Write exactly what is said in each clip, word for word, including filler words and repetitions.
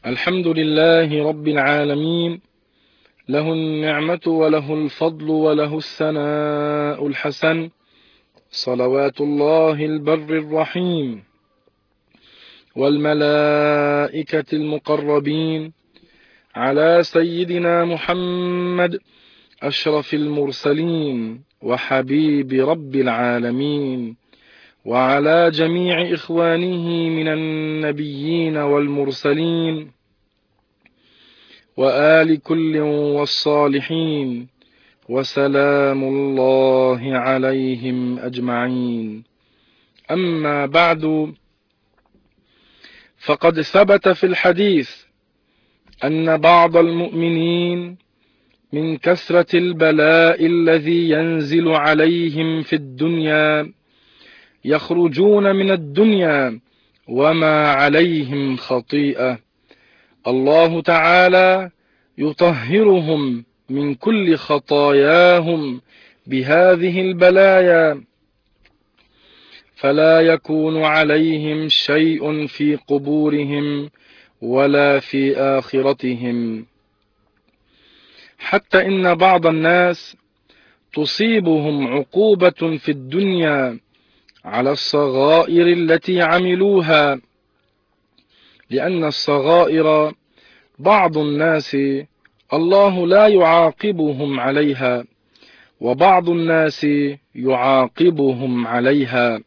الحمد لله رب العالمين، له النعمة وله الفضل وله الثناء الحسن، صلوات الله البر الرحيم والملائكة المقربين على سيدنا محمد أشرف المرسلين وحبيب رب العالمين، وعلى جميع إخوانه من النبيين والمرسلين وآل كل والصالحين، وسلام الله عليهم أجمعين. أما بعد، فقد ثبت في الحديث أن بعض المؤمنين من كثرة البلاء الذي ينزل عليهم في الدنيا يخرجون من الدنيا وما عليهم خطيئة، الله تعالى يطهرهم من كل خطاياهم بهذه البلايا، فلا يكون عليهم شيء في قبورهم ولا في آخرتهم. حتى إن بعض الناس تصيبهم عقوبة في الدنيا على الصغائر التي عملوها، لأن الصغائر بعض الناس الله لا يعاقبهم عليها، وبعض الناس يعاقبهم عليها.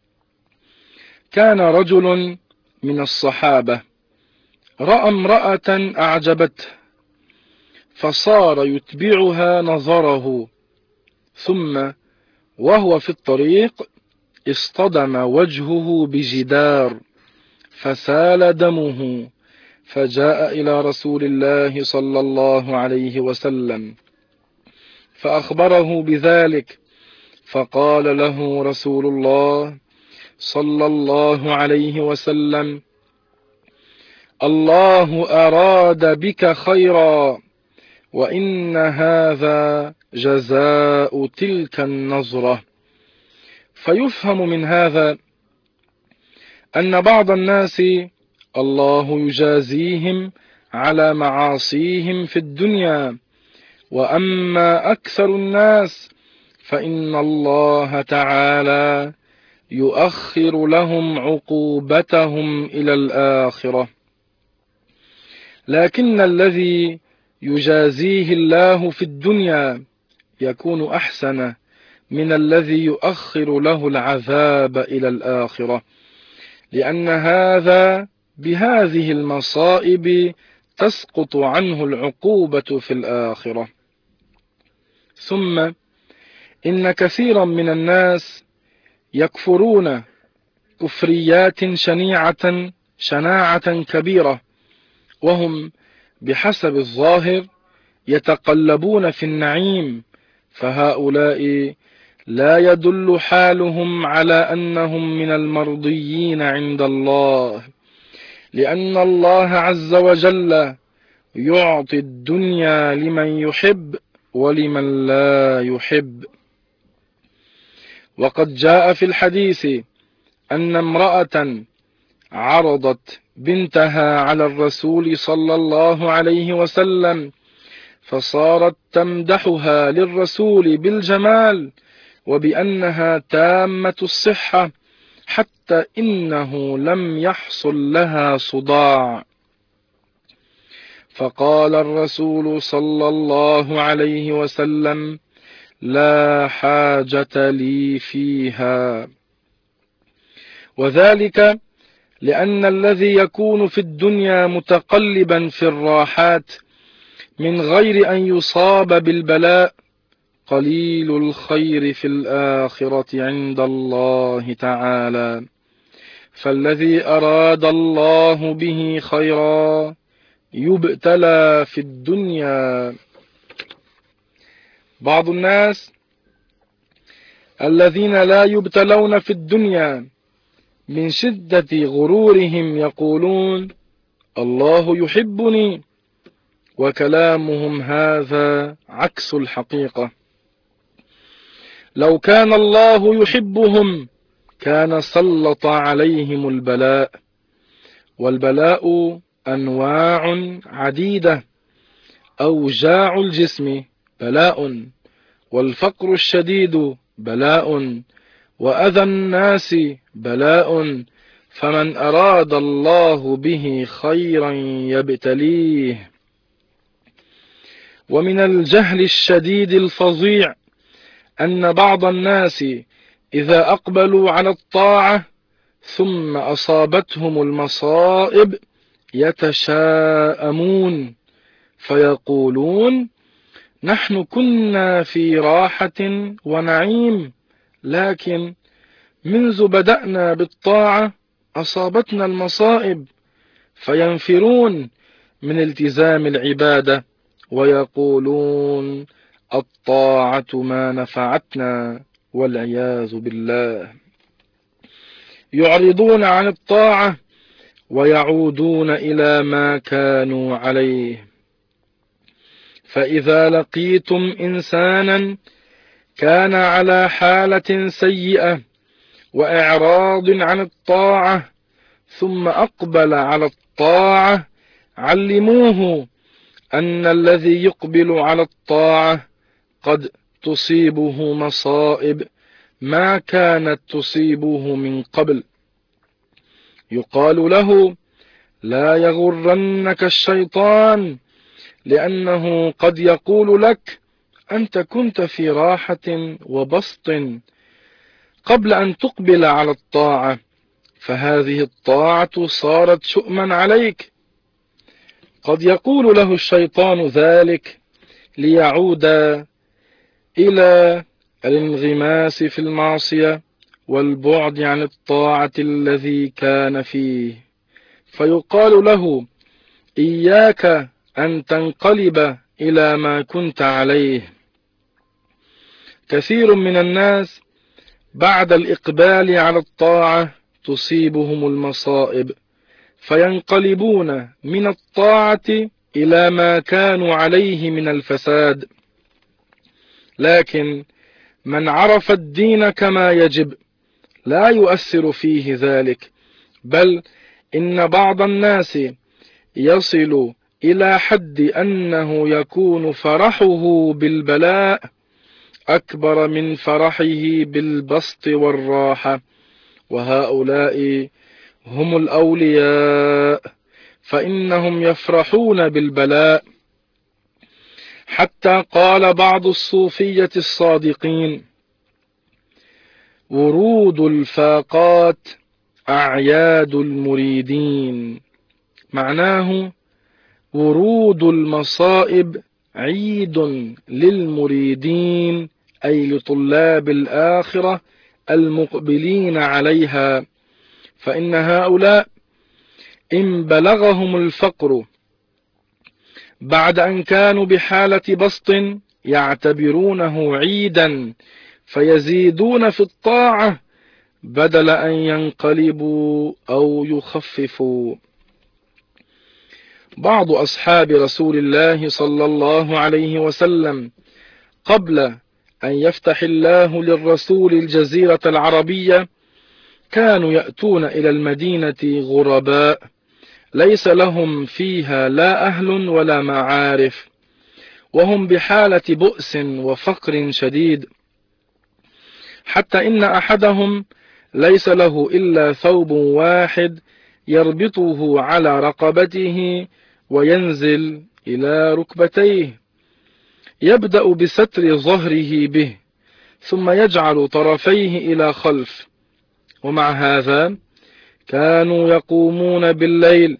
كان رجل من الصحابة رأى امرأة أعجبته، فصار يتبعها نظره، ثم وهو في الطريق اصطدم وجهه بجدار فسال دمه، فجاء إلى رسول الله صلى الله عليه وسلم فأخبره بذلك، فقال له رسول الله صلى الله عليه وسلم: الله أراد بك خيرا، وإن هذا جزاء تلك النظرة. فيفهم من هذا أن بعض الناس الله يجازيهم على معاصيهم في الدنيا، وأما أكثر الناس فإن الله تعالى يؤخر لهم عقوبتهم إلى الآخرة. لكن الذي يجازيه الله في الدنيا يكون أحسن من الذي يؤخر له العذاب إلى الآخرة، لأن هذا بهذه المصائب تسقط عنه العقوبة في الآخرة. ثم إن كثيرا من الناس يكفرون كفريات شنيعة شناعة كبيرة، وهم بحسب الظاهر يتقلبون في النعيم، فهؤلاء لا يدل حالهم على أنهم من المرضيين عند الله، لأن الله عز وجل يعطي الدنيا لمن يحب ولمن لا يحب. وقد جاء في الحديث أن امرأة عرضت بنتها على الرسول صلى الله عليه وسلم، فصارت تمدحها للرسول بالجمال وبأنها تامة الصحة، حتى إنه لم يحصل لها صداع. فقال الرسول صلى الله عليه وسلم: لا حاجة لي فيها. وذلك لأن الذي يكون في الدنيا متقلبا في الراحات من غير أن يصاب بالبلاء قليل الخير في الآخرة عند الله تعالى. فالذي أراد الله به خيرا يبتلى في الدنيا. بعض الناس الذين لا يبتلون في الدنيا من شدة غرورهم يقولون: الله يحبني، وكلامهم هذا عكس الحقيقة. لو كان الله يحبهم كان سلط عليهم البلاء، والبلاء أنواع عديدة. أوجاع الجسم بلاء، والفقر الشديد بلاء، وأذى الناس بلاء، فمن أراد الله به خيرا يبتليه. ومن الجهل الشديد الفظيع أن بعض الناس إذا أقبلوا على الطاعة ثم أصابتهم المصائب يتشاءمون فيقولون: نحن كنا في راحة ونعيم، لكن منذ بدأنا بالطاعة أصابتنا المصائب، فينفرون من التزام العبادة ويقولون: الطاعة ما نفعتنا، والعياذ بالله. يعرضون عن الطاعة ويعودون إلى ما كانوا عليه. فإذا لقيتم إنسانا كان على حالة سيئة وإعراض عن الطاعة ثم أقبل على الطاعة، علموه أن الذي يقبل على الطاعة قد تصيبه مصائب ما كانت تصيبه من قبل. يقال له: لا يغرنك الشيطان، لأنه قد يقول لك: أنت كنت في راحة وبسط قبل أن تقبل على الطاعة، فهذه الطاعة صارت شؤما عليك. قد يقول له الشيطان ذلك ليعود إلى الانغماس في المعصية والبعد عن الطاعة الذي كان فيه، فيقال له: إياك أن تنقلب إلى ما كنت عليه. كثير من الناس بعد الإقبال على الطاعة تصيبهم المصائب، فينقلبون من الطاعة إلى ما كانوا عليه من الفساد. لكن من عرف الدين كما يجب لا يؤثر فيه ذلك، بل إن بعض الناس يصل إلى حد أنه يكون فرحه بالبلاء أكبر من فرحه بالبسط والراحة، وهؤلاء هم الأولياء، فإنهم يفرحون بالبلاء. حتى قال بعض الصوفية الصادقين: ورود الفاقات أعياد المريدين، معناه ورود المصائب عيد للمريدين، أي لطلاب الآخرة المقبلين عليها، فإن هؤلاء إن بلغهم الفقر بعد أن كانوا بحالة بسط يعتبرونه عيدا، فيزيدون في الطاعة بدل أن ينقلبوا أو يخففوا. بعض أصحاب رسول الله صلى الله عليه وسلم قبل أن يفتح الله للرسول الجزيرة العربية كانوا يأتون إلى المدينة غرباء ليس لهم فيها لا أهل ولا معارف، وهم بحالة بؤس وفقر شديد، حتى إن أحدهم ليس له إلا ثوب واحد يربطه على رقبته وينزل إلى ركبتيه، يبدأ بستر ظهره به ثم يجعل طرفيه إلى خلف. ومع هذا كانوا يقومون بالليل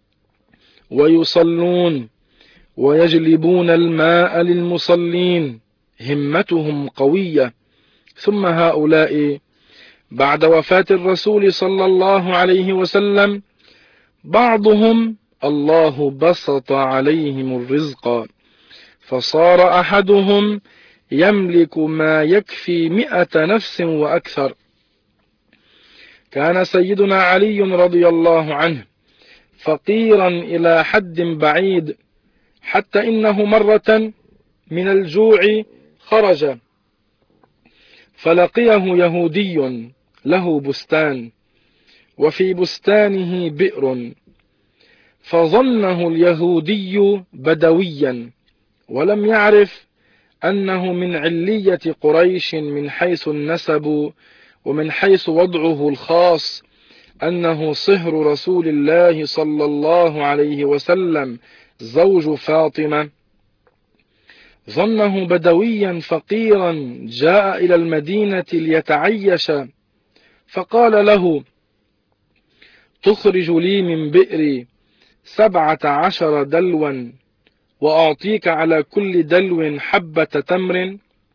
ويصلون ويجلبون الماء للمصلين، همتهم قوية. ثم هؤلاء بعد وفاة الرسول صلى الله عليه وسلم بعضهم الله بسط عليهم الرزق، فصار أحدهم يملك ما يكفي مئة نفس وأكثر. كان سيدنا علي رضي الله عنه فقيرا إلى حد بعيد، حتى إنه مرة من الجوع خرج فلقيه يهودي له بستان، وفي بستانه بئر، فظنه اليهودي بدويا، ولم يعرف أنه من علية قريش من حيث النسب ومن حيث وضعه الخاص، أنه صهر رسول الله صلى الله عليه وسلم زوج فاطمة. ظنه بدويا فقيرا جاء إلى المدينة ليتعيش، فقال له: تخرج لي من بئري سبعة عشر دلوا وأعطيك على كل دلو حبة تمر؟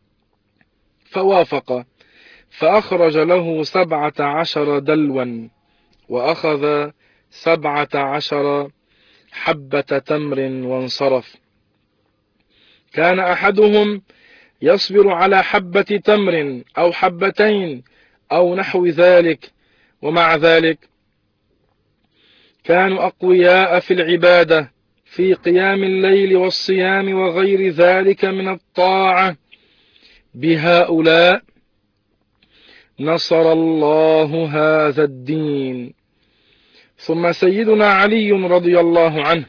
فوافق، فأخرج له سبعة عشر دلوا وأخذ سبعة عشر حبة تمر وانصرف. كان أحدهم يصبر على حبة تمر أو حبتين أو نحو ذلك، ومع ذلك كانوا أقوياء في العبادة، في قيام الليل والصيام وغير ذلك من الطاعة. بهؤلاء نصر الله هذا الدين. ثم سيدنا علي رضي الله عنه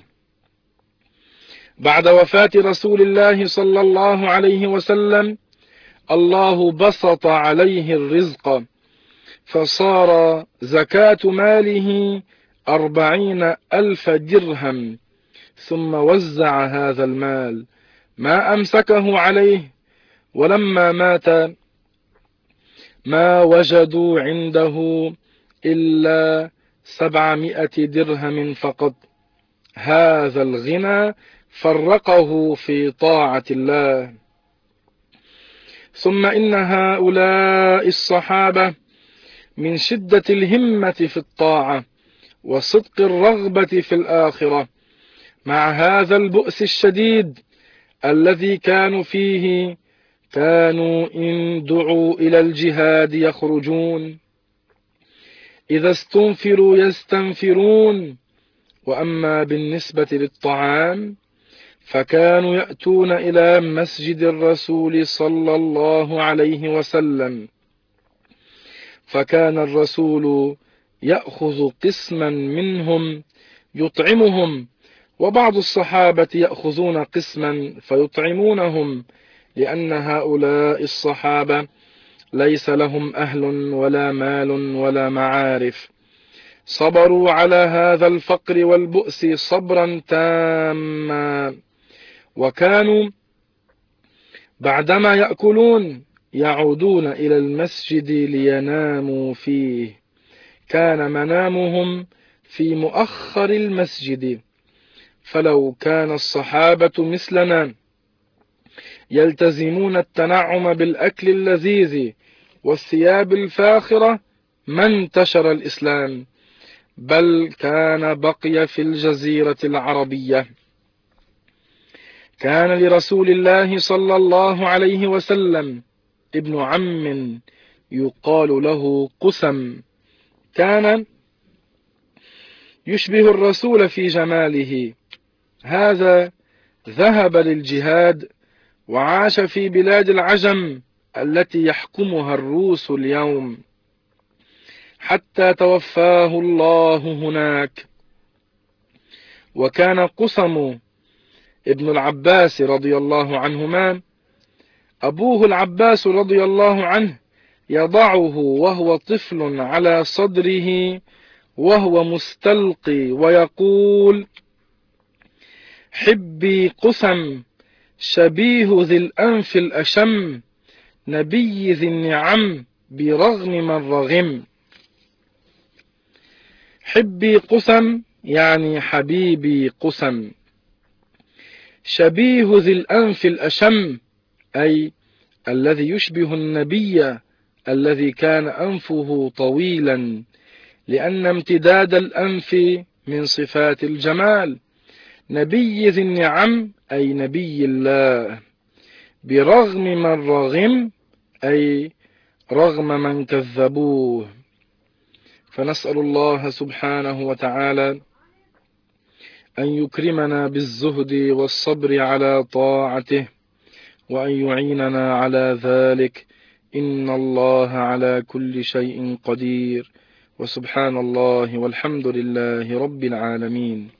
بعد وفاة رسول الله صلى الله عليه وسلم الله بسط عليه الرزق، فصار زكاة ماله أربعين ألف درهم، ثم وزع هذا المال، ما أمسكه عليه، ولما مات ما وجدوا عنده إلا سبعمائة درهم فقط. هذا الغنى فرقه في طاعة الله. ثم إن هؤلاء الصحابة من شدة الهمة في الطاعة وصدق الرغبة في الآخرة، مع هذا البؤس الشديد الذي كانوا فيه، كانوا إن دعوا إلى الجهاد يخرجون، إذا استنفروا يستنفرون. وأما بالنسبة للطعام فكانوا يأتون إلى مسجد الرسول صلى الله عليه وسلم، فكان الرسول يأخذ قسما منهم يطعمهم، وبعض الصحابة يأخذون قسما فيطعمونهم، لأن هؤلاء الصحابة ليس لهم أهل ولا مال ولا معارف، صبروا على هذا الفقر والبؤس صبرا تاما، وكانوا بعدما يأكلون يعودون إلى المسجد ليناموا فيه. كان منامهم في مؤخر المسجد. فلو كان الصحابة مثلنا يلتزمون التنعم بالأكل اللذيذ والثياب الفاخرة ما انتشر الإسلام، بل كان بقي في الجزيرة العربية. كان لرسول الله صلى الله عليه وسلم ابن عم يقال له قسم، كان يشبه الرسول في جماله. هذا ذهب للجهاد وعاش في بلاد العجم التي يحكمها الروس اليوم، حتى توفاه الله هناك. وكان قسم ابن العباس رضي الله عنهما أبوه العباس رضي الله عنه يضعه وهو طفل على صدره وهو مستلقي ويقول: حبي قسم شبيه ذي الأنف الأشم، نبي ذي النعم برغم من رغم. حبي قسم يعني حبيبي قسم، شبيه ذي الأنف الأشم أي الذي يشبه النبي الذي كان أنفه طويلا، لأن امتداد الأنف من صفات الجمال. نبي ذي النعم أي نبي الله، برغم من رغم أي رغم من كذبوه. فنسأل الله سبحانه وتعالى أن يكرمنا بالزهد والصبر على طاعته، وأن يعيننا على ذلك، إن الله على كل شيء قدير. وسبحان الله والحمد لله رب العالمين.